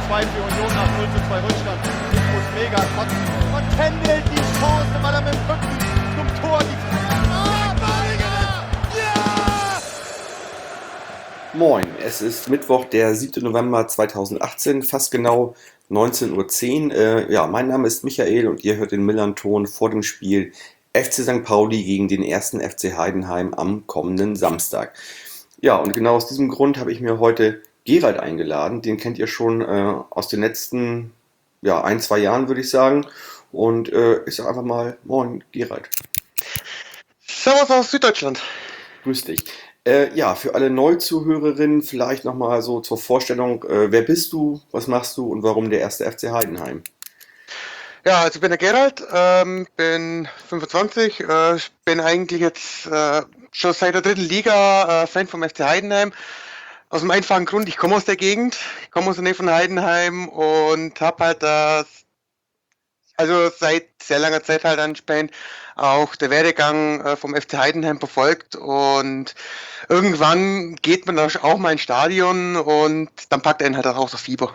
2 für Union nach 0:2 Rückstand. Ich muss mega kotzen. Und Kendall die Chance, weil er mit dem Rücken zum Tor die Moin, es ist Mittwoch, der 7. November 2018, fast genau 19:10 Uhr. Ja, mein Name ist Michael und ihr hört den Millern-Ton vor dem Spiel FC St. Pauli gegen den 1. FC Heidenheim am kommenden Samstag. Ja, und genau aus diesem Grund habe ich mir heute Gerald eingeladen. Den kennt ihr schon aus den letzten 1, 2 Jahren, würde ich sagen. Und ich sage einfach mal, moin Gerald. Servus aus Süddeutschland. Grüß dich. Ja, für alle Neuzuhörerinnen vielleicht nochmal so zur Vorstellung, wer bist du, was machst du und warum der 1. FC Heidenheim? Ja, also ich bin der Gerald, bin 25, bin eigentlich jetzt schon seit der 3. Liga Fan vom FC Heidenheim. Aus dem einfachen Grund, ich komme aus der Gegend, ich komme aus der Nähe von Heidenheim und habe halt also seit sehr langer Zeit halt anscheinend auch der Werdegang vom FC Heidenheim verfolgt und irgendwann geht man auch mal ins Stadion und dann packt einen halt auch das Fieber.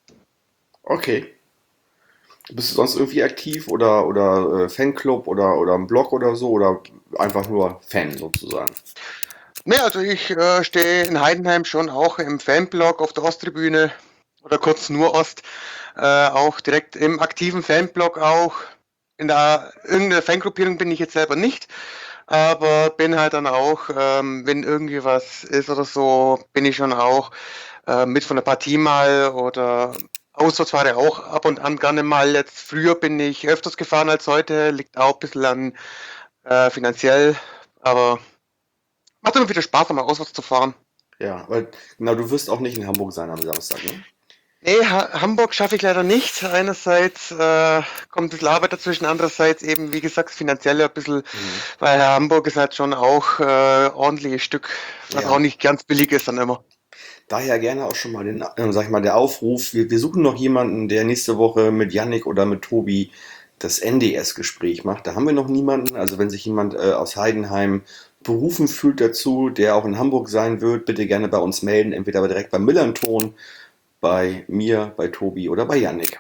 Okay. Bist du sonst irgendwie aktiv oder Fanclub oder ein Blog oder so oder einfach nur Fan sozusagen? Ne, also ich stehe in Heidenheim schon auch im Fanblog auf der Osttribüne oder kurz nur Ost, auch direkt im aktiven Fanblog auch. In irgendeiner Fangruppierung bin ich jetzt selber nicht, aber bin halt dann auch, wenn irgendwie was ist oder so, bin ich schon auch mit von der Partie mal oder Auswärtsfahre auch ab und an gerne mal. Jetzt früher bin ich öfters gefahren als heute, liegt auch ein bisschen an finanziell, aber macht immer wieder Spaß, mal auswärts zu fahren. Ja, weil genau, du wirst auch nicht in Hamburg sein am Samstag, ne? Nee, Hamburg schaffe ich leider nicht. Einerseits kommt ein bisschen Arbeit dazwischen, andererseits eben, wie gesagt, das Finanzielle ein bisschen, Mhm. weil Hamburg ist halt schon auch ordentliches Stück, was Ja. auch nicht ganz billig ist dann immer. Daher gerne auch schon mal sag ich mal, der Aufruf. Wir suchen noch jemanden, der nächste Woche mit Yannick oder mit Tobi das NDS-Gespräch macht. Da haben wir noch niemanden. Also wenn sich jemand aus Heidenheim berufen fühlt dazu, der auch in Hamburg sein wird, bitte gerne bei uns melden. Entweder aber direkt beim Millern-Ton, bei mir, bei Tobi oder bei Yannick.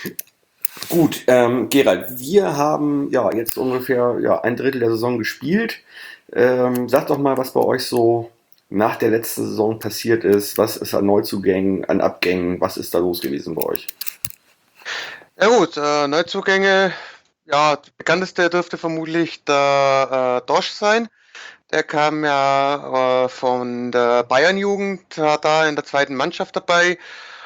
Gut, Gerald, wir haben ja jetzt ungefähr ein Drittel der Saison gespielt. Sag doch mal, was bei euch so nach der letzten Saison passiert ist. Was ist an Neuzugängen, an Abgängen? Was ist da los gewesen bei euch? Ja gut, Neuzugänge, ja, der bekannteste dürfte vermutlich der Dosch sein. Der kam ja von der Bayern-Jugend, war da in der zweiten Mannschaft dabei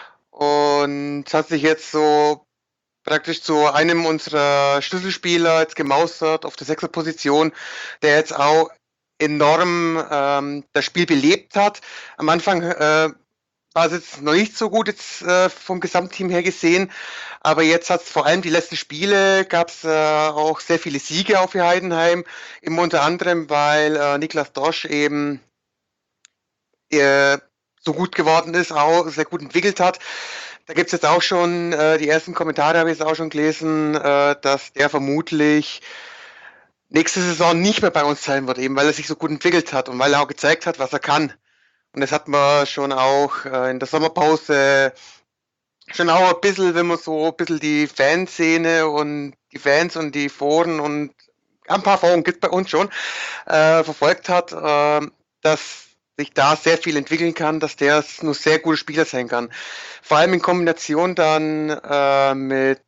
und hat sich jetzt so praktisch zu einem unserer Schlüsselspieler jetzt gemausert auf der 6er-Position, der jetzt auch enorm das Spiel belebt hat. Am Anfang war es jetzt noch nicht so gut jetzt vom Gesamtteam her gesehen, aber jetzt hat es vor allem die letzten Spiele, gab es auch sehr viele Siege auch für Heidenheim, eben unter anderem, weil Niklas Dosch eben so gut geworden ist, auch sehr gut entwickelt hat. Da gibt es jetzt auch schon die ersten Kommentare, habe ich jetzt auch schon gelesen, dass der vermutlich nächste Saison nicht mehr bei uns sein wird, eben weil er sich so gut entwickelt hat und weil er auch gezeigt hat, was er kann. Und das hat man schon auch in der Sommerpause schon auch ein bisschen, wenn man so ein bisschen die Fanszene und die Fans und die Foren und ein paar Foren gibt es bei uns schon, verfolgt hat, dass sich da sehr viel entwickeln kann, dass der nur sehr guter Spieler sein kann. Vor allem in Kombination dann mit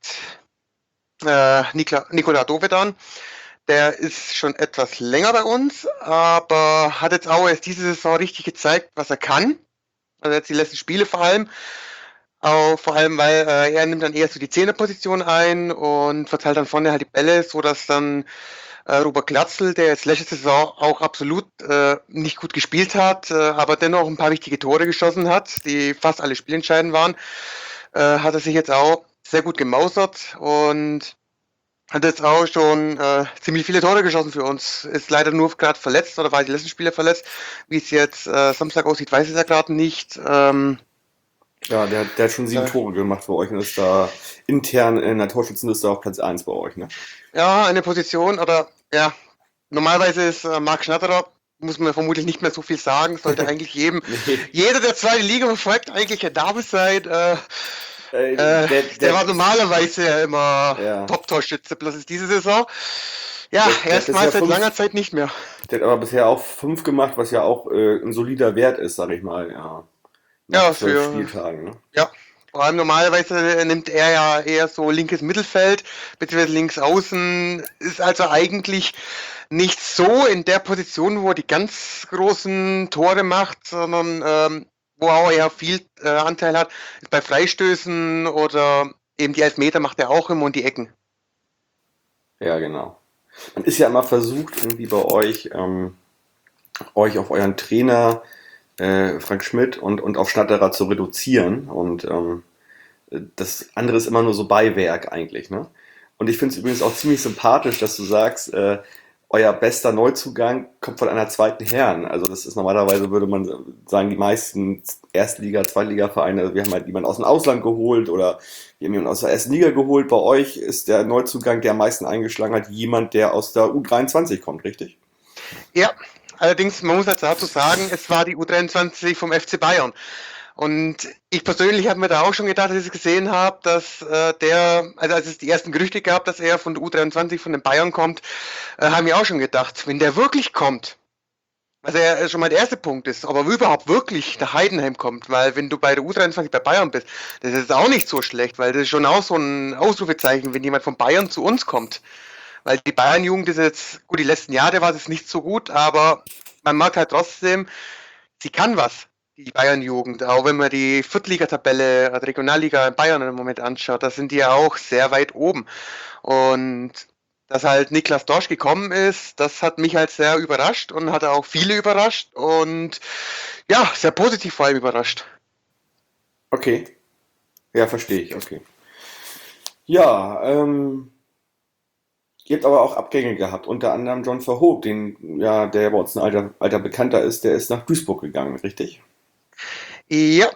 Nikola Dovedan. Der ist schon etwas länger bei uns, aber hat jetzt auch erst diese Saison richtig gezeigt, was er kann. Also jetzt die letzten Spiele vor allem. Auch vor allem, weil er nimmt dann eher so die Zehnerposition ein und verteilt dann vorne halt die Bälle, so dass dann Robert Glatzel, der jetzt letzte Saison auch absolut nicht gut gespielt hat, aber dennoch ein paar wichtige Tore geschossen hat, die fast alle spielentscheidend waren, hat er sich jetzt auch sehr gut gemausert und hat jetzt auch schon ziemlich viele Tore geschossen für uns. Ist leider nur gerade verletzt oder war die letzten Spiele verletzt. Wie es jetzt Samstag aussieht, weiß ich ja gerade nicht. Ja, der hat schon 7 Tore gemacht bei euch und ist da intern in der Torschützenliste auf Platz 1 bei euch, ne? Ja, eine Position oder ja, normalerweise ist Marc Schnatterer, muss man vermutlich nicht mehr so viel sagen, sollte eigentlich Nee. jeder, der zweite Liga verfolgt, eigentlich ein Name sein. Der war normalerweise ja immer ja, Top-Torschütze, bloß ist diese Saison, ja, der hat erstmal bisher seit langer fünf, Zeit nicht mehr. der hat aber bisher auch 5 gemacht, was ja auch ein solider Wert ist, sag ich mal, ja. Nach Ja, 12 für, Spieltagen, ne? ja, vor allem normalerweise nimmt er ja eher so linkes Mittelfeld, beziehungsweise links außen, ist also eigentlich nicht so in der Position, wo er die ganz großen Tore macht, sondern wo er auch eher viel Anteil hat, ist bei Freistößen oder eben die Elfmeter macht er auch immer und die Ecken. Ja, genau. Man ist ja immer versucht, irgendwie bei euch, euch auf euren Trainer Frank Schmidt und auf Schnatterer zu reduzieren. Und das andere ist immer nur so Beiwerk eigentlich, ne? Und ich finde es übrigens auch ziemlich sympathisch, dass du sagst, euer bester Neuzugang kommt von einer zweiten Herren. Also das ist normalerweise, würde man sagen, die meisten Erstliga-, Zweitliga-Vereine, also wir haben halt jemanden aus dem Ausland geholt oder wir haben jemanden aus der ersten Liga geholt. Bei euch ist der Neuzugang, der am meisten eingeschlagen hat, jemand, der aus der U23 kommt, richtig? Ja, allerdings, man muss halt dazu sagen, es war die U23 vom FC Bayern. Und ich persönlich habe mir da auch schon gedacht, als ich es gesehen habe, dass also als es die ersten Gerüchte gab, dass er von der U23 von den Bayern kommt, haben wir auch schon gedacht, wenn der wirklich kommt, also er schon mal der erste Punkt ist, aber überhaupt wirklich nach Heidenheim kommt, weil wenn du bei der U23 bei Bayern bist, das ist auch nicht so schlecht, weil das ist schon auch so ein Ausrufezeichen, wenn jemand von Bayern zu uns kommt. Weil die Bayern-Jugend ist jetzt, gut, die letzten Jahre war es nicht so gut, aber man merkt halt trotzdem, sie kann was, die Bayern-Jugend. Auch wenn man die Viertligatabelle, also Regionalliga in Bayern im Moment anschaut, da sind die ja auch sehr weit oben. Und dass halt Niklas Dorsch gekommen ist, das hat mich halt sehr überrascht und hat auch viele überrascht und ja, sehr positiv vor allem überrascht. Okay. Ja, verstehe ich, okay. Ja, ihr habt aber auch Abgänge gehabt, unter anderem John Verhoek, den, ja, der bei uns ein alter Bekannter ist, der ist nach Duisburg gegangen, richtig? Ja,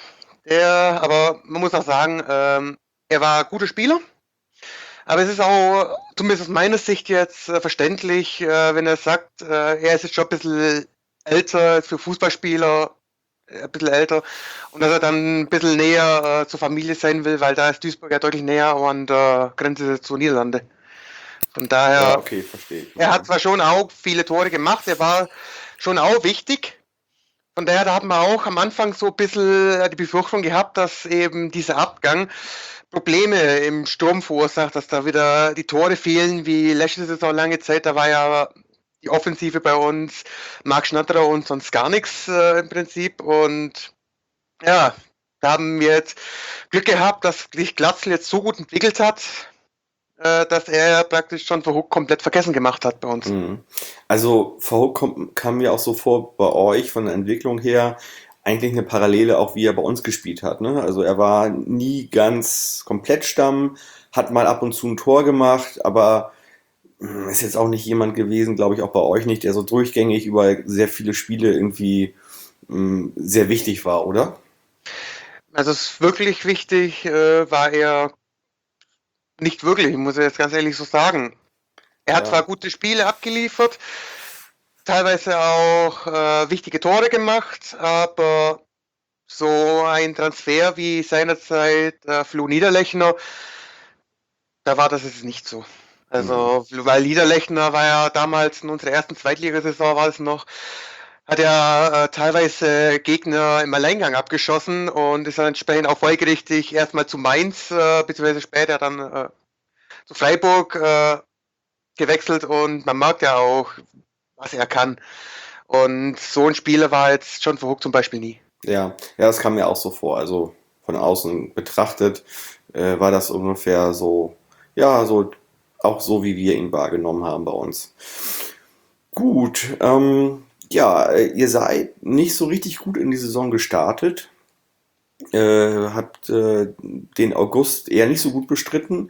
aber man muss auch sagen, er war ein guter Spieler. Aber es ist auch, zumindest aus meiner Sicht jetzt, verständlich, wenn er sagt, er ist jetzt schon ein bisschen älter für Fußballspieler, ein bisschen älter, und dass er dann ein bisschen näher zur Familie sein will, weil da ist Duisburg ja deutlich näher an der Grenze zu Niederlande. Von Ja, daher, okay, verstehe ich. er hat Mhm. zwar schon auch viele Tore gemacht, er war schon auch wichtig. Von daher, da hat man auch am Anfang so ein bisschen die Befürchtung gehabt, dass eben dieser Abgang Probleme im Sturm verursacht, dass da wieder die Tore fehlen, wie letzte Saison lange Zeit. Da war ja die Offensive bei uns, Marc Schnatterer und sonst gar nichts im Prinzip. Und ja, da haben wir jetzt Glück gehabt, dass sich Glatzel jetzt so gut entwickelt hat, dass er praktisch schon Verhoek komplett vergessen gemacht hat bei uns. Mhm. Also Verhoek kam mir auch so vor bei euch von der Entwicklung her eigentlich eine Parallele auch wie er bei uns gespielt hat, ne? Also er war nie ganz komplett Stamm, hat mal ab und zu ein Tor gemacht, aber ist jetzt auch nicht jemand gewesen, glaube ich, auch bei euch nicht, der so durchgängig über sehr viele Spiele irgendwie sehr wichtig war, oder? Also es ist wirklich wichtig, war er nicht wirklich, muss ich jetzt ganz ehrlich so sagen. Er hat zwar Ja. gute Spiele abgeliefert, teilweise auch wichtige Tore gemacht, aber so ein Transfer wie seinerzeit Flo Niederlechner, da war das jetzt nicht so. Mhm. Also, weil Niederlechner war ja damals in unserer ersten Zweitligasaison war es noch, hat er teilweise Gegner im Alleingang abgeschossen und ist dann entsprechend auch folgerichtig erstmal zu Mainz, beziehungsweise später dann zu Freiburg gewechselt und man merkt ja auch, was er kann. Und so ein Spieler war jetzt John Verhoek zum Beispiel nie. Ja, ja, das kam mir auch so vor. Also von außen betrachtet war das ungefähr so, ja, so auch so, wie wir ihn wahrgenommen haben bei uns. Gut, ja, ihr seid nicht so richtig gut in die Saison gestartet, habt den August eher nicht so gut bestritten,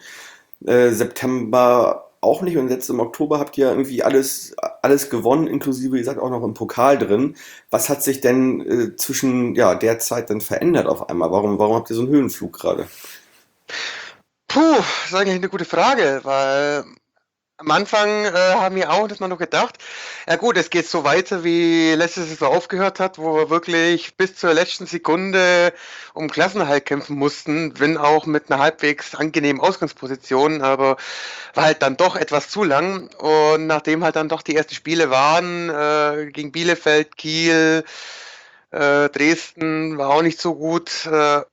September auch nicht und jetzt im Oktober habt ihr irgendwie alles gewonnen, inklusive, ihr seid auch noch im Pokal drin. Was hat sich denn zwischen ja, der Zeit dann verändert auf einmal? Warum habt ihr so einen Höhenflug gerade? Puh, das ist eigentlich eine gute Frage, weil am Anfang haben wir auch das mal noch gedacht, ja gut, es geht so weiter, wie letztes Saison aufgehört hat, wo wir wirklich bis zur letzten Sekunde um Klassenerhalt kämpfen mussten, wenn auch mit einer halbwegs angenehmen Ausgangsposition, aber war halt dann doch etwas zu lang. Und nachdem halt dann doch die ersten Spiele waren, gegen Bielefeld, Kiel, Dresden war auch nicht so gut.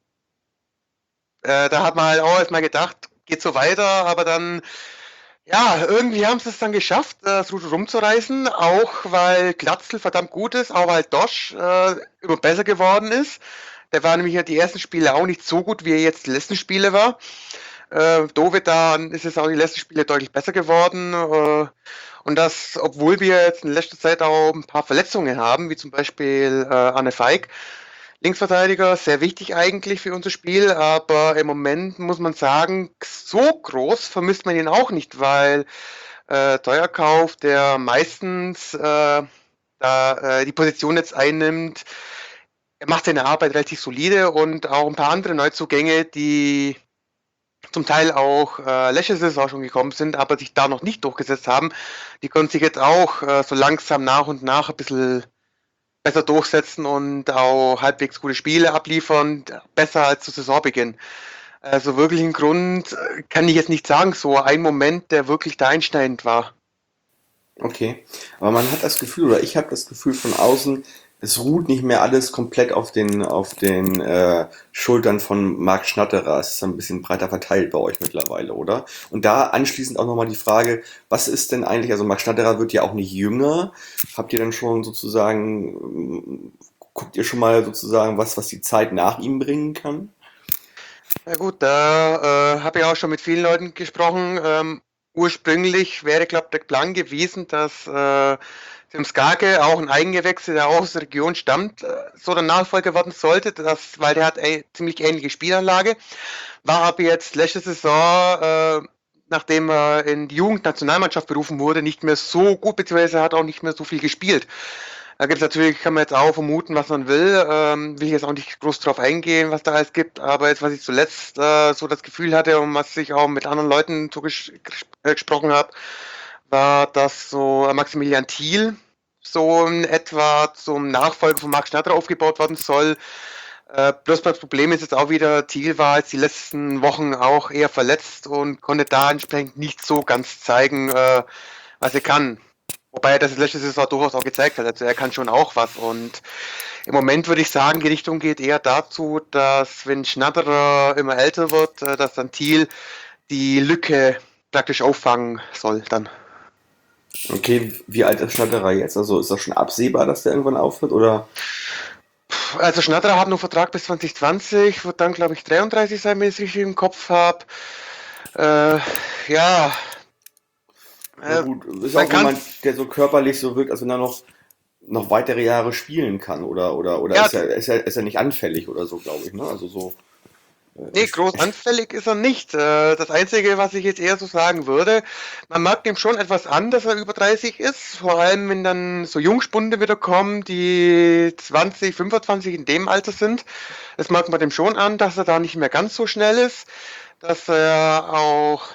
Da hat man halt auch erstmal gedacht, geht so weiter, aber dann, ja, irgendwie haben sie es dann geschafft, das Ruder rumzureißen, auch weil Glatzel verdammt gut ist, auch weil Dosch immer besser geworden ist. Der war nämlich ja die ersten Spiele auch nicht so gut, wie er jetzt die letzten Spiele war. Dovedan ist es auch die letzten Spiele deutlich besser geworden. Und das, obwohl wir jetzt in letzter Zeit auch ein paar Verletzungen haben, wie zum Beispiel Anne Feig, Linksverteidiger, sehr wichtig eigentlich für unser Spiel, aber im Moment muss man sagen, so groß vermisst man ihn auch nicht, weil Teuerkauf, der meistens die Position jetzt einnimmt, er macht seine Arbeit relativ solide und auch ein paar andere Neuzugänge, die zum Teil auch letzte Saison schon gekommen sind, aber sich da noch nicht durchgesetzt haben, die können sich jetzt auch so langsam nach und nach ein bisschen besser durchsetzen und auch halbwegs gute Spiele abliefern, besser als zu Saisonbeginn. Also wirklich einen Grund kann ich jetzt nicht sagen, so ein Moment, der wirklich da einschneidend war. Okay, aber man hat das Gefühl, oder ich habe das Gefühl von außen, es ruht nicht mehr alles komplett auf den Schultern von Marc Schnatterer. Es ist ein bisschen breiter verteilt bei euch mittlerweile, oder? Und da anschließend auch nochmal die Frage, was ist denn eigentlich, also Marc Schnatterer wird ja auch nicht jünger. Habt ihr dann schon sozusagen, guckt ihr schon mal sozusagen, was die Zeit nach ihm bringen kann? Na gut, da habe ich auch schon mit vielen Leuten gesprochen. Ursprünglich wäre, glaube ich, der Plan gewesen, dass Tim Skake, auch ein Eigengewächs, der auch aus der Region stammt, so der Nachfolger werden sollte, weil der hat eine ziemlich ähnliche Spielanlage. War aber jetzt letzte Saison, nachdem er in die Jugendnationalmannschaft berufen wurde, nicht mehr so gut, beziehungsweise hat auch nicht mehr so viel gespielt. Da gibt es natürlich, kann man jetzt auch vermuten, was man will. Will ich jetzt auch nicht groß drauf eingehen, was da alles gibt. Aber jetzt, was ich zuletzt so das Gefühl hatte und was ich auch mit anderen Leuten so gesprochen habe, war, dass so Maximilian Thiel so in etwa zum Nachfolger von Marc Schnatterer aufgebaut werden soll. Bloß das Problem ist jetzt auch wieder, Thiel war jetzt die letzten Wochen auch eher verletzt und konnte da entsprechend nicht so ganz zeigen, was er kann. Wobei er das letzte Saison durchaus auch gezeigt hat. Also er kann schon auch was. Und im Moment würde ich sagen, die Richtung geht eher dazu, dass wenn Schnatterer immer älter wird, dass dann Thiel die Lücke praktisch auffangen soll dann. Okay, wie alt ist Schnatterer jetzt? Also ist das schon absehbar, dass der irgendwann aufhört, oder? Also Schnatterer hat noch Vertrag bis 2020, wird dann glaube ich 33 sein, wenn ich es richtig im Kopf habe. Äh, ja, Na gut, ist man auch kann jemand, der so körperlich so wirkt, als wenn er noch weitere Jahre spielen kann, oder ja, ist er nicht anfällig oder so, glaube ich, ne? Also so, nee, groß anfällig ist er nicht. Das Einzige, was ich jetzt eher so sagen würde, man merkt ihm schon etwas an, dass er über 30 ist. Vor allem, wenn dann so Jungspunde wieder kommen, die 20, 25 in dem Alter sind. Das merkt man dem schon an, dass er da nicht mehr ganz so schnell ist. Dass er auch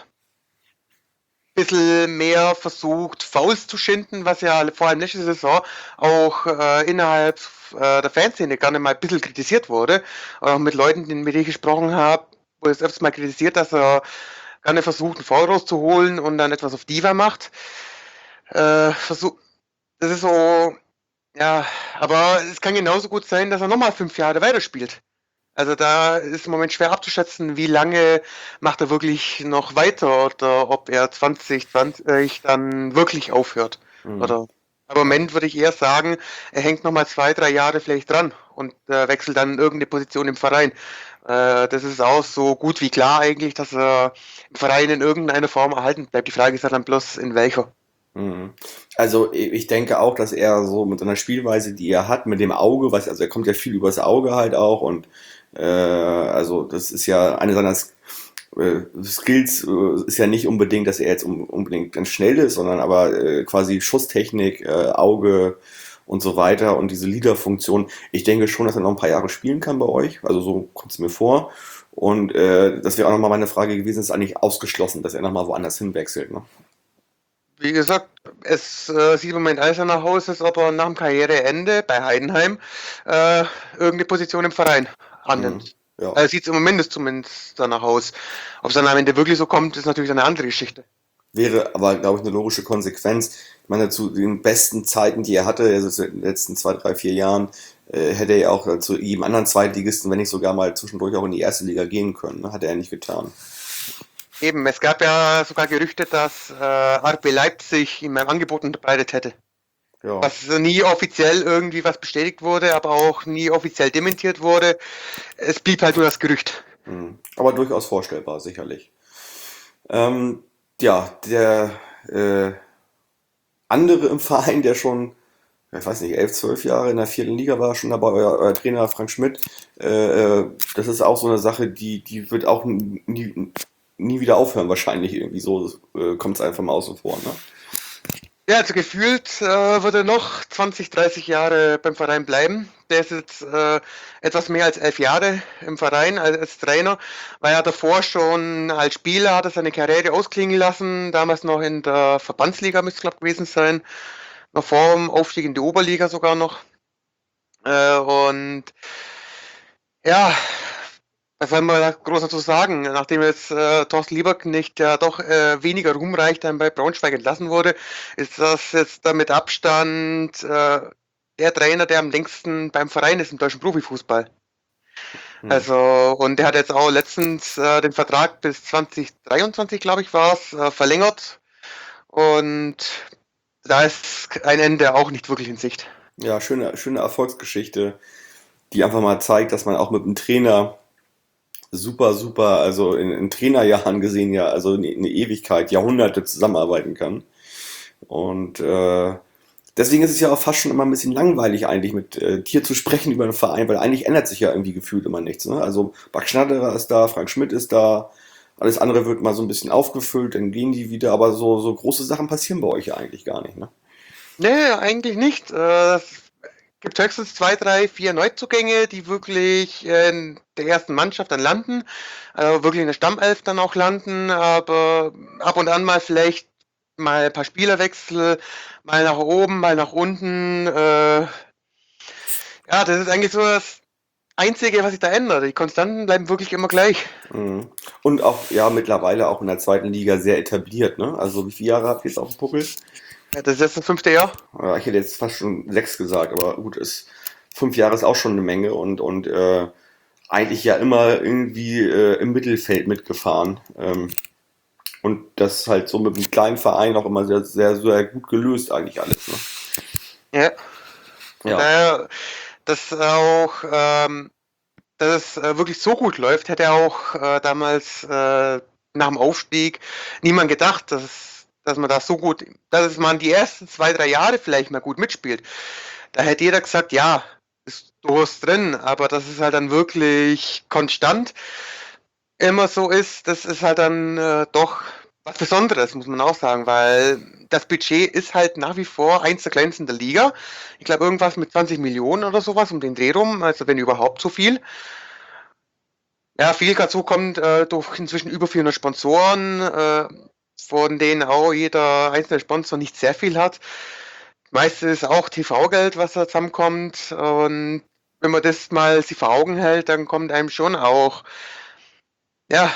bisschen mehr versucht, Fouls zu schinden, was ja vor allem letzte Saison auch innerhalb der Fanszene gerne mal ein bisschen kritisiert wurde. Auch mit Leuten, mit denen ich gesprochen habe, wurde es öfters mal kritisiert, dass er gerne versucht, einen Foul rauszuholen und dann etwas auf Diva macht. Versuch, das ist so, ja, aber es kann genauso gut sein, dass er nochmal 5 Jahre weiterspielt. Also da ist im Moment schwer abzuschätzen, wie lange macht er wirklich noch weiter oder ob er 2020 dann wirklich aufhört. hm. Oder aber im Moment würde ich eher sagen, er hängt nochmal 2, 3 Jahre vielleicht dran und wechselt dann in irgendeine Position im Verein. Das ist auch so gut wie klar eigentlich, dass er im Verein in irgendeiner Form erhalten bleibt. Die Frage ist ja dann bloß in welcher. Mhm. Also ich denke auch, dass er so mit seiner Spielweise, die er hat, mit dem Auge, also er kommt ja viel übers Auge halt auch und also das ist ja eine seiner Skills, ist ja nicht unbedingt, dass er jetzt unbedingt ganz schnell ist, sondern aber quasi Schusstechnik, Auge und so weiter und diese Leader-Funktion. Ich denke schon, dass er noch ein paar Jahre spielen kann bei euch, also so kommt es mir vor. Und das wäre auch nochmal meine Frage gewesen, ist eigentlich ausgeschlossen, dass er nochmal woanders hinwechselt, ne? wie gesagt, es sieht im Moment alles danach aus, als ob er nach dem Karriereende bei Heidenheim irgendeine Position im Verein Mhm. annimmt. Ja. Sieht es im Moment zumindest danach aus. Ob es dann am Ende wirklich so kommt, ist natürlich eine andere Geschichte. Wäre aber, glaube ich, eine logische Konsequenz. Ich meine, zu den besten Zeiten, die er hatte, also in den letzten 2, 3, 4 Jahren, hätte er ja auch zu jedem anderen Zweitligisten, wenn nicht sogar mal zwischendurch auch in die erste Liga gehen können. Ne? Hat er ja nicht getan. Eben, es gab ja sogar Gerüchte, dass RB Leipzig ihm ein Angebot unterbreitet hätte. Ja. Was nie offiziell irgendwie was bestätigt wurde, aber auch nie offiziell dementiert wurde. Es blieb halt nur das Gerücht. Mhm. Aber durchaus vorstellbar, sicherlich. Ähm, ja, der äh, andere im Verein, der schon, ich weiß nicht, 11, 12 Jahre in der vierten Liga war, schon dabei, euer Trainer Frank Schmidt, das ist auch so eine Sache, die wird auch nie wieder aufhören, wahrscheinlich irgendwie so, kommt es einfach mal außen vor, ne? Ja, also gefühlt wird er noch 20, 30 Jahre beim Verein bleiben. Der ist jetzt etwas mehr als 11 Jahre im Verein als Trainer, weil er davor schon als Spieler hat er seine Karriere ausklingen lassen, damals noch in der Verbandsliga müsste es glaube gewesen sein, noch vor dem Aufstieg in die Oberliga sogar noch. Und ja, was soll man da groß dazu sagen? Nachdem jetzt Thorsten Lieberknecht ja doch weniger ruhmreich dann bei Braunschweig entlassen wurde, ist das jetzt da mit Abstand der Trainer, der am längsten beim Verein ist im deutschen Profifußball. Hm. Also, und der hat jetzt auch letztens den Vertrag bis 2023, glaube ich, war es, verlängert. Und da ist ein Ende auch nicht wirklich in Sicht. Ja, schöne Erfolgsgeschichte, die einfach mal zeigt, dass man auch mit einem Trainer super, also in Trainerjahren gesehen ja, also eine Ewigkeit, Jahrhunderte zusammenarbeiten kann. Und deswegen ist es ja auch fast schon immer ein bisschen langweilig eigentlich mit dir zu sprechen über einen Verein, weil eigentlich ändert sich ja irgendwie gefühlt immer nichts. Ne? Also Max Schnatterer ist da, Frank Schmidt ist da, alles andere wird mal so ein bisschen aufgefüllt, dann gehen die wieder, aber so große Sachen passieren bei euch ja eigentlich gar nicht. Ne? Nee, eigentlich nicht. Es gibt höchstens 2, 3, 4 Neuzugänge, die wirklich in der ersten Mannschaft dann landen, also wirklich in der Stammelf dann auch landen, aber ab und an mal vielleicht mal ein paar Spielerwechsel, mal nach oben, mal nach unten. Ja, das ist eigentlich so das Einzige, was sich da ändert. Die Konstanten bleiben wirklich immer gleich. Mhm. Und auch, ja, mittlerweile auch in der zweiten Liga sehr etabliert. Ne? Also wie viele Jahre habt ihr jetzt auf dem Puckel? Ja, das ist jetzt das 5. Jahr. Ja, ich hätte jetzt fast schon 6 gesagt, aber gut, 5 Jahre ist auch schon eine Menge und eigentlich ja immer irgendwie im Mittelfeld mitgefahren. Und das halt so mit einem kleinen Verein auch immer sehr gut gelöst eigentlich alles. Ne? Ja, von Ja. daher, dass auch dass es wirklich so gut läuft, hätte auch damals nach dem Aufstieg niemand gedacht, dass man da so gut, dass man die ersten 2, 3 Jahre vielleicht mal gut mitspielt. Da hätte jeder gesagt, ja, ist durchaus drin, aber dass es halt dann wirklich konstant immer so ist, das ist halt dann doch was Besonderes, muss man auch sagen, weil das Budget ist halt nach wie vor eins der kleinsten der Liga. Ich glaube, irgendwas mit 20 Millionen oder sowas um den Dreh rum, also wenn überhaupt so viel. Ja, viel dazu kommt durch inzwischen über 400 Sponsoren, von denen auch jeder einzelne Sponsor nicht sehr viel hat. Meistens ist auch TV-Geld, was da zusammenkommt. Und wenn man das mal sich vor Augen hält, dann kommt einem schon auch, ja,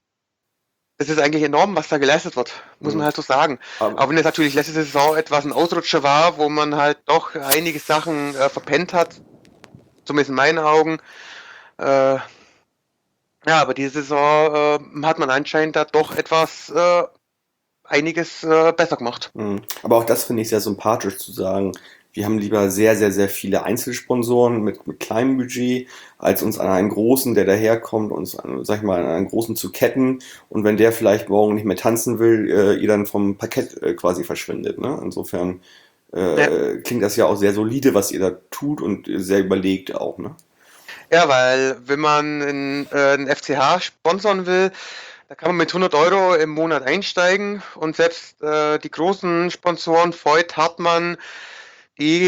es ist eigentlich enorm, was da geleistet wird, muss man Mhm. halt so sagen. Auch Aber, wenn es natürlich letzte Saison etwas ein Ausrutscher war, wo man halt doch einige Sachen verpennt hat, zumindest in meinen Augen. Äh, ja, aber diese Saison hat man anscheinend da doch etwas, einiges besser gemacht. aber auch das finde ich sehr sympathisch zu sagen, wir haben lieber sehr viele Einzelsponsoren mit kleinem Budget, als uns an einen großen, der daherkommt, uns, sag ich mal, an einen großen zu ketten. Und wenn der vielleicht morgen nicht mehr tanzen will, ihr dann vom Parkett quasi verschwindet. Ne? Insofern Ja. klingt das ja auch sehr solide, was ihr da tut und sehr überlegt auch. Ne? Ja, weil wenn man einen FCH sponsern will, da kann man mit 100 € im Monat einsteigen und selbst die großen Sponsoren, Voigt, Hartmann, die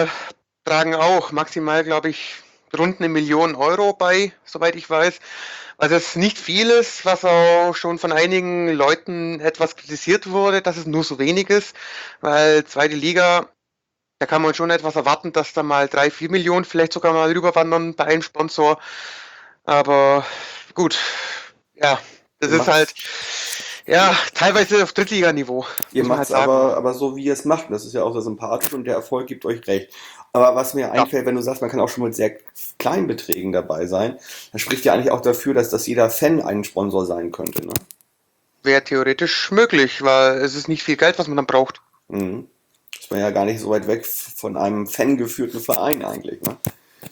tragen auch maximal, glaube ich, rund 1 Million Euro bei, soweit ich weiß. Also es ist nicht vieles, was auch schon von einigen Leuten etwas kritisiert wurde, dass es nur so wenig ist, weil zweite Liga, da kann man schon etwas erwarten, dass da mal 3, 4 Millionen vielleicht sogar mal rüberwandern bei einem Sponsor. Aber gut, ja, das Ihr ist halt, macht's, ja, teilweise auf Drittliganiveau, ihr muss man halt macht's sagen. aber so, wie ihr es macht. Das ist ja auch sehr sympathisch und der Erfolg gibt euch recht. Aber was mir Ja, einfällt, wenn du sagst, man kann auch schon mit sehr kleinen Beträgen dabei sein, dann spricht ja eigentlich auch dafür, dass jeder Fan ein Sponsor sein könnte, ne? wäre theoretisch möglich, weil es ist nicht viel Geld, was man dann braucht. Mhm. Ist man ja gar nicht so weit weg von einem fangeführten Verein eigentlich, ne?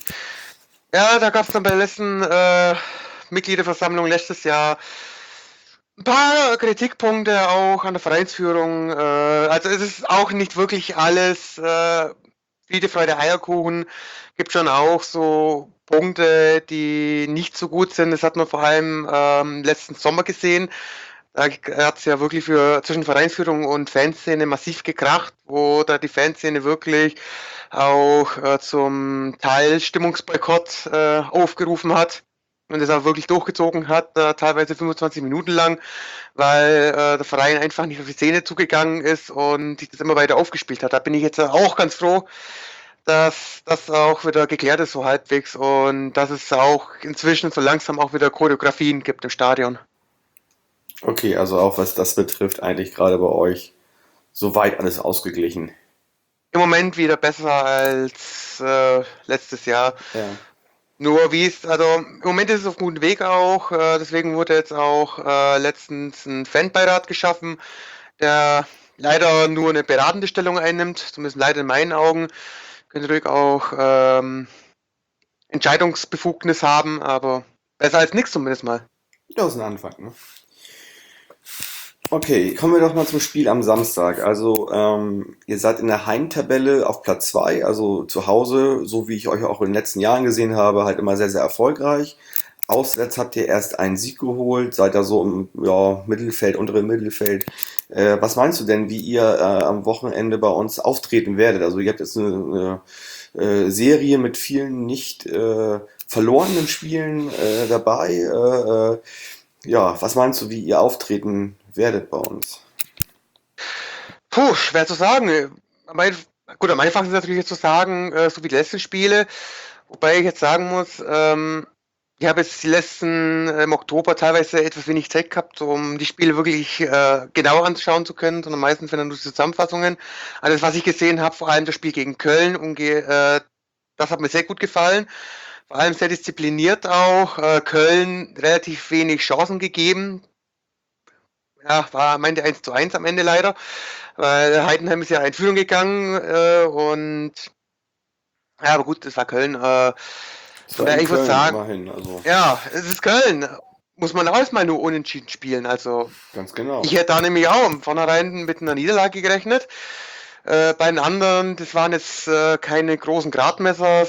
Ja, da gab es dann bei der letzten Mitgliederversammlung letztes Jahr ein paar Kritikpunkte auch an der Vereinsführung. Also es ist auch nicht wirklich alles Friede, Freude, Eierkuchen. Gibt schon auch so Punkte, die nicht so gut sind. Das hat man vor allem letzten Sommer gesehen. Da hat es ja wirklich zwischen Vereinsführung und Fanszene massiv gekracht, wo da die Fanszene wirklich auch zum Teil Stimmungsboykott aufgerufen hat und das auch wirklich durchgezogen hat, teilweise 25 Minuten lang, weil der Verein einfach nicht auf die Szene zugegangen ist und sich das immer weiter aufgespielt hat. Da bin ich jetzt auch ganz froh, dass das auch wieder geklärt ist so halbwegs und dass es auch inzwischen so langsam auch wieder Choreografien gibt im Stadion. Okay, also auch was das betrifft, eigentlich gerade bei euch soweit alles ausgeglichen. Im Moment wieder besser als letztes Jahr. Ja. Nur also im Moment ist es auf gutem Weg auch, deswegen wurde jetzt auch letztens ein Fanbeirat geschaffen, der leider nur eine beratende Stellung einnimmt, zumindest leider in meinen Augen. Könnte ruhig auch Entscheidungsbefugnis haben, aber besser als nichts zumindest mal. Das ist ein Anfang, ne? Okay, kommen wir doch mal zum Spiel am Samstag. Also, ihr seid in der Heimtabelle auf Platz 2, also zu Hause, so wie ich euch auch in den letzten Jahren gesehen habe, halt immer sehr, sehr erfolgreich. Auswärts habt ihr erst einen Sieg geholt, seid da so im ja, Mittelfeld, unteren Mittelfeld. Was meinst du denn, wie ihr am Wochenende bei uns auftreten werdet? Also, ihr habt jetzt eine Serie mit vielen nicht verlorenen Spielen dabei. Ja, was meinst du, wie ihr auftreten werdet bei uns? Puh, schwer zu sagen. Gut, am einfachsten ist natürlich jetzt zu sagen, so wie die letzten Spiele, wobei ich jetzt sagen muss, ich habe jetzt die letzten im Oktober teilweise etwas wenig Zeit gehabt, um die Spiele wirklich genauer anschauen zu können, sondern meistens wenn dann nur die Zusammenfassungen. Alles, was ich gesehen habe, vor allem das Spiel gegen Köln, das hat mir sehr gut gefallen. Vor allem sehr diszipliniert auch. Köln relativ wenig Chancen gegeben. Ja, war am Ende 1:1 am Ende leider, weil Heidenheim ist ja in Führung gegangen und ja, aber gut, das war Köln. Es Von war daher, in ich würde Köln sagen, immerhin, also ja, es ist Köln. Muss man auch erstmal nur unentschieden spielen. Also ganz ich genau. hätte da nämlich auch von vornherein mit einer Niederlage gerechnet. Bei den anderen, das waren jetzt keine großen Gradmesser.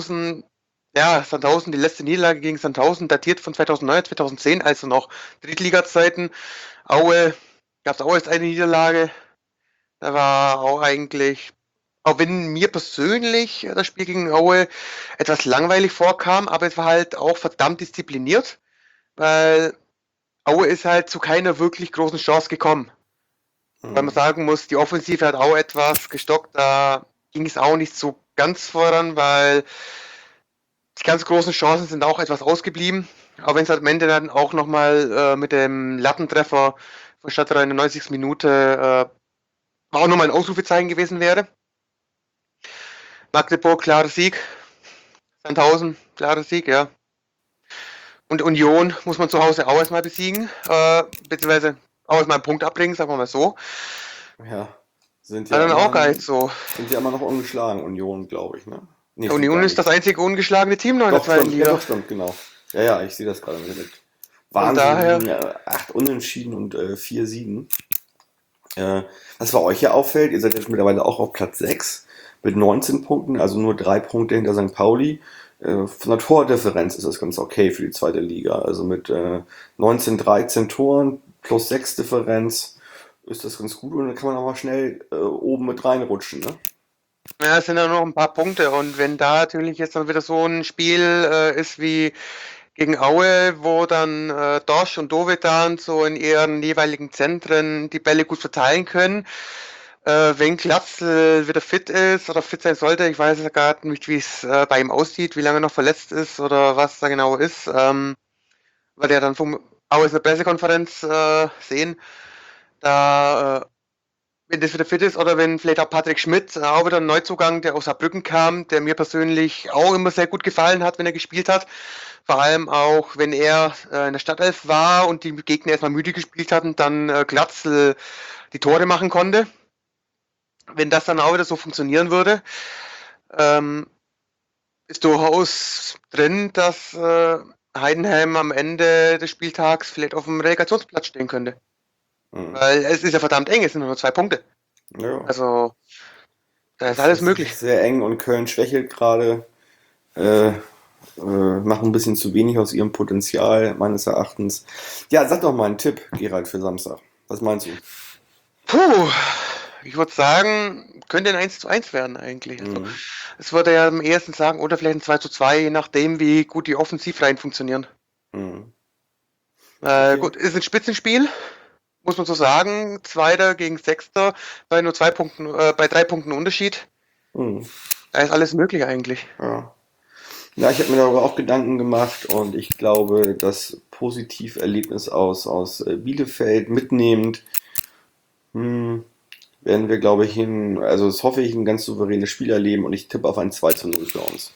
Sandhausen, die letzte Niederlage gegen Sandhausen datiert von 2009, 2010, also noch Drittliga-Zeiten. Aue, gab es auch jetzt eine Niederlage. Da war auch eigentlich, auch wenn mir persönlich das Spiel gegen Aue etwas langweilig vorkam, aber es war halt auch verdammt diszipliniert, weil Aue ist halt zu keiner wirklich großen Chance gekommen. Weil man Hm. sagen muss, die Offensive hat auch etwas gestockt, da ging es auch nicht so ganz voran, weil die ganz großen Chancen sind auch etwas ausgeblieben. Auch wenn es am Ende dann auch nochmal mit dem Lattentreffer von Stadtteil in der 90. Minute auch nochmal ein Ausrufezeichen gewesen wäre. Magdeburg, klarer Sieg. Sandhausen, klarer Sieg, ja. Und Union muss man zu Hause auch erstmal besiegen, beziehungsweise auch erstmal einen Punkt abbringen, sagen wir mal so. Ja, sind War ja dann auch immer, geil so. sind ja immer noch ungeschlagen, Union, glaube ich, ne? Nee, stimmt Union gar ist das nicht. einzige ungeschlagene Team noch in der Doch, zweiten stimmt, ja, Liga. doch, stimmt, genau. Ja, ja, ich sehe das gerade mit Von daher, wahnsinnigen 8 Unentschieden und 4 Siegen. Was bei euch ja auffällt, ihr seid jetzt mittlerweile auch auf Platz 6 mit 19 Punkten, also nur 3 Punkte hinter St. Pauli. Von der Tordifferenz ist das ganz okay für die zweite Liga. Also mit 19, 13 Toren plus 6 Differenz ist das ganz gut und dann kann man auch mal schnell oben mit reinrutschen, ne? ja, es sind ja noch ein paar Punkte und wenn da natürlich jetzt dann wieder so ein Spiel ist wie gegen Aue, wo dann Dorsch und Dovedan so in ihren jeweiligen Zentren die Bälle gut verteilen können. Wenn Glatzel wieder fit ist oder fit sein sollte, ich weiß ja gar nicht, wie es bei ihm aussieht, wie lange er noch verletzt ist oder was da genau ist, weil er dann vom Aue in der Pressekonferenz sehen, da wenn das wieder fit ist oder wenn vielleicht auch Patrick Schmidt, auch wieder ein Neuzugang, der aus Saarbrücken kam, der mir persönlich auch immer sehr gut gefallen hat, wenn er gespielt hat. Vor allem auch, wenn er in der Startelf war und die Gegner erstmal müde gespielt hatten, dann Glatzel die Tore machen konnte. Wenn das dann auch wieder so funktionieren würde, ist durchaus drin, dass Heidenheim am Ende des Spieltags vielleicht auf dem Relegationsplatz stehen könnte. Weil es ist ja verdammt eng, es sind nur 2 Punkte. Ja. Also, da ist alles möglich. Sehr eng und Köln schwächelt gerade. Machen ein bisschen zu wenig aus ihrem Potenzial, meines Erachtens. Ja, sag doch mal einen Tipp, Gerald, für Samstag. Was meinst du? Puh, ich würde sagen, könnte ein 1:1 werden eigentlich. Also, es würde ja am ehesten sagen, oder vielleicht ein 2:2, je nachdem, wie gut die Offensivreihen funktionieren. Okay. Gut, ist ein Spitzenspiel, muss man so sagen. Zweiter gegen Sechster, bei nur 2 Punkten, bei 3 Punkten Unterschied. Da ist alles möglich eigentlich. Ja, ich habe mir darüber auch Gedanken gemacht und ich glaube, das Positiverlebnis aus Bielefeld mitnehmend werden wir, glaube ich, also das hoffe ich, ein ganz souveränes Spiel erleben und ich tippe auf ein 2:0 für uns.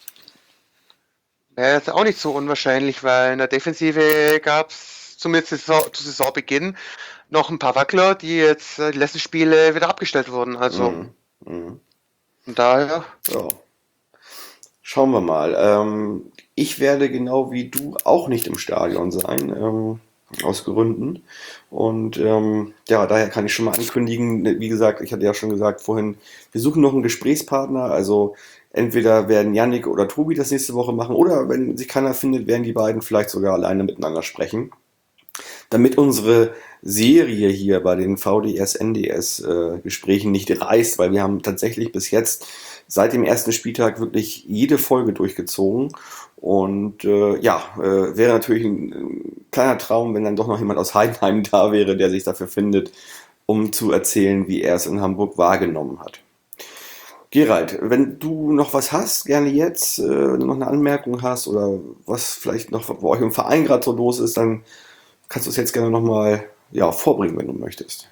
Ja, ist auch nicht so unwahrscheinlich, weil in der Defensive gab es zumindest zu Saisonbeginn noch ein paar Wackler, die jetzt die letzten Spiele wieder abgestellt wurden. Also von daher. Ja. Schauen wir mal. Ich werde genau wie du auch nicht im Stadion sein, aus Gründen. Und ja, daher kann ich schon mal ankündigen, wie gesagt, ich hatte ja schon gesagt vorhin, wir suchen noch einen Gesprächspartner. Also entweder werden Yannick oder Tobi das nächste Woche machen oder wenn sich keiner findet, werden die beiden vielleicht sogar alleine miteinander sprechen. Damit unsere Serie hier bei den VDS-NDS-Gesprächen nicht reißt, weil wir haben tatsächlich bis jetzt seit dem ersten Spieltag wirklich jede Folge durchgezogen. Und wäre natürlich ein kleiner Traum, wenn dann doch noch jemand aus Heidenheim da wäre, der sich dafür findet, um zu erzählen, wie er es in Hamburg wahrgenommen hat. Gerald, wenn du noch was hast, gerne jetzt, wenn du noch eine Anmerkung hast oder was vielleicht noch bei euch im Verein gerade so los ist, dann kannst du es jetzt gerne nochmal vorbringen, wenn du möchtest.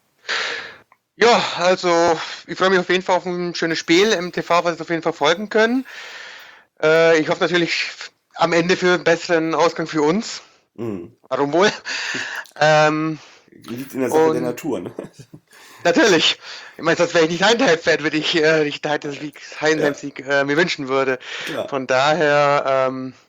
Ja, also ich freue mich auf jeden Fall auf ein schönes Spiel im TV, was wir auf jeden Fall folgen können. Ich hoffe natürlich am Ende für einen besseren Ausgang für uns. Warum wohl? Liegt in der Sache der Natur, ne? Natürlich. Ich meine, sonst wäre ich nicht Heidenheim-Fan, wenn ich nicht Heidenheim-Sieg mir wünschen würde. Ja. Von daher,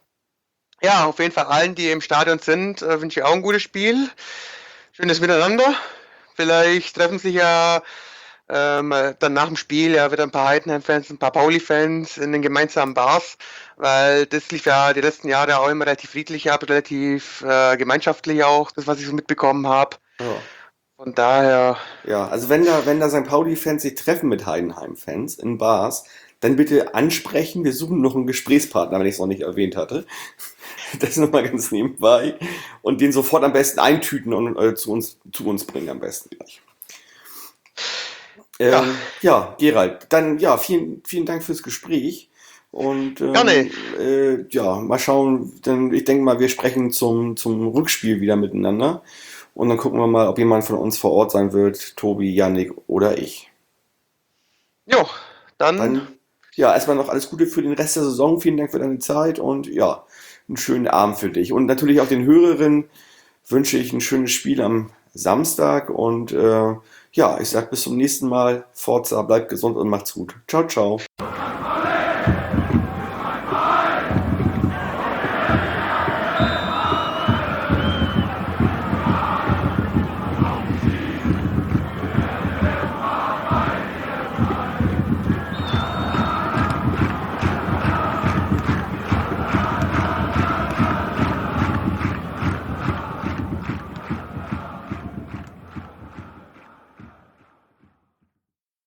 auf jeden Fall allen, die im Stadion sind, wünsche ich auch ein gutes Spiel. Schönes Miteinander. Vielleicht treffen sich ja dann nach dem Spiel wieder ein paar Heidenheim-Fans, ein paar Pauli-Fans in den gemeinsamen Bars, weil das lief ja die letzten Jahre auch immer relativ friedlich ab, relativ gemeinschaftlich auch, das, was ich so mitbekommen habe. Ja. Von daher. Ja, also wenn da St. Pauli-Fans sich treffen mit Heidenheim-Fans in Bars, dann bitte ansprechen. Wir suchen noch einen Gesprächspartner, wenn ich es noch nicht erwähnt hatte. Das nochmal ganz nebenbei. Und den sofort am besten eintüten und zu uns bringen am besten gleich. Gerald, dann vielen, vielen Dank fürs Gespräch. Und Gerne. Mal schauen, denn ich denke mal, wir sprechen zum Rückspiel wieder miteinander. Und dann gucken wir mal, ob jemand von uns vor Ort sein wird, Tobi, Yannick oder ich. Jo, dann erstmal noch alles Gute für den Rest der Saison. Vielen Dank für deine Zeit und einen schönen Abend für dich. Und natürlich auch den Hörerinnen wünsche ich ein schönes Spiel am Samstag. Und ich sage bis zum nächsten Mal. Forza, bleibt gesund und macht's gut. Ciao, ciao.